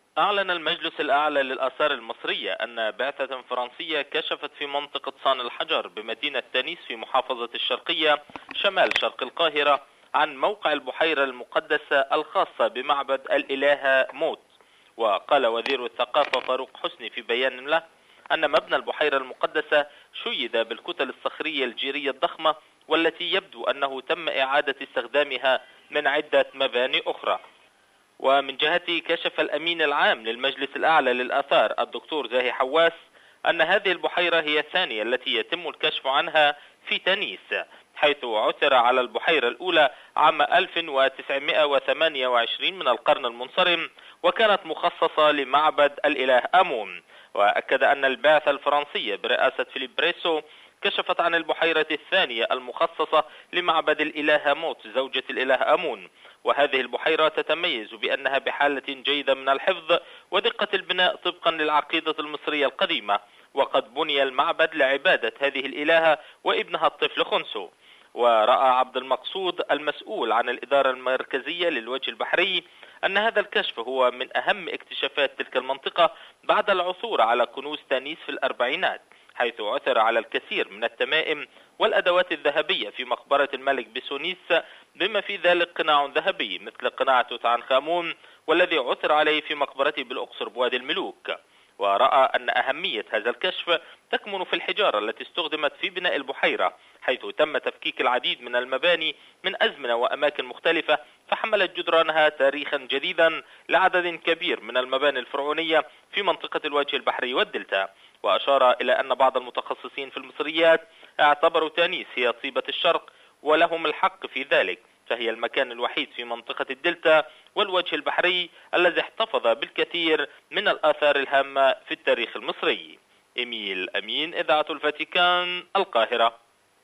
أعلن المجلس الأعلى للآثار المصرية أن بعثة فرنسية كشفت في منطقة صان الحجر بمدينة تانيس في محافظة الشرقية شمال شرق القاهرة عن موقع البحيرة المقدسة الخاصة بمعبد الإلهة موت. وقال وزير الثقافة فاروق حسني في بيان له أن مبنى البحيرة المقدسة شيد بالكتل الصخرية الجيرية الضخمة، والتي يبدو أنه تم إعادة استخدامها من عدة مباني أخرى. ومن جهته كشف الأمين العام للمجلس الأعلى للآثار الدكتور زاهي حواس أن هذه البحيرة هي الثانية التي يتم الكشف عنها في تانيس، حيث عثر على البحيرة الأولى عام 1928 من القرن المنصرم، وكانت مخصصة لمعبد الإله آمون. وأكد أن البعثة الفرنسية برئاسة فيليب بريسو كشفت عن البحيرة الثانية المخصصة لمعبد الإله موت زوجة الإله آمون، وهذه البحيرة تتميز بأنها بحالة جيدة من الحفظ ودقة البناء طبقا للعقيدة المصرية القديمة، وقد بني المعبد لعبادة هذه الإلهة وابنها الطفل خنسو. ورأى عبد المقصود المسؤول عن الإدارة المركزية للوجه البحري أن هذا الكشف هو من أهم اكتشافات تلك المنطقة بعد العثور على كنوز تانيس في الأربعينات، حيث عثر على الكثير من التمائم والأدوات الذهبية في مقبرة الملك بسونيس، بما في ذلك قناع ذهبي مثل قناع توت عنخ آمون والذي عثر عليه في مقبرته بالأقصر بوادي الملوك. ورأى أن أهمية هذا الكشف تكمن في الحجارة التي استخدمت في بناء البحيرة، حيث تم تفكيك العديد من المباني من أزمنة وأماكن مختلفة، فحملت جدرانها تاريخا جديدا لعدد كبير من المباني الفرعونية في منطقة الوجه البحري والدلتا. وأشار إلى أن بعض المتخصصين في المصريات اعتبروا تانيس هي طيبة الشرق، ولهم الحق في ذلك، فهي المكان الوحيد في منطقة الدلتا والوجه البحري الذي احتفظ بالكثير من الآثار الهامة في التاريخ المصري. إيميل أمين، إذاعة الفاتيكان، القاهرة.